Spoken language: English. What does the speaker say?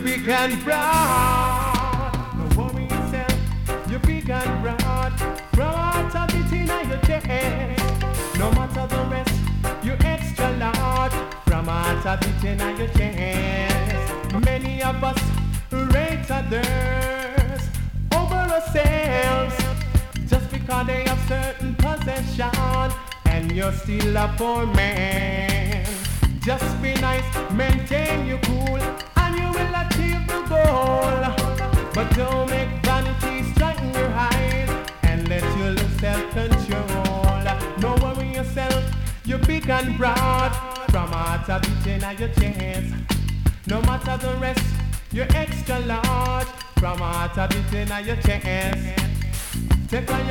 big and broad. No worry yourself, you big and broad. From out of it in your chest. No matter the rest, you extra large. From out of it in your chest. Many of us rate others over ourselves just because they have certain possession, and you're still a poor man. Just be nice, maintain your cool, and you will achieve the goal. But don't make vanity strike your eyes, and let you lose self-control. Don't worry yourself, you're big and broad. From out of it in your chest. No matter the rest, you're extra large. From out of it in your chest. Take on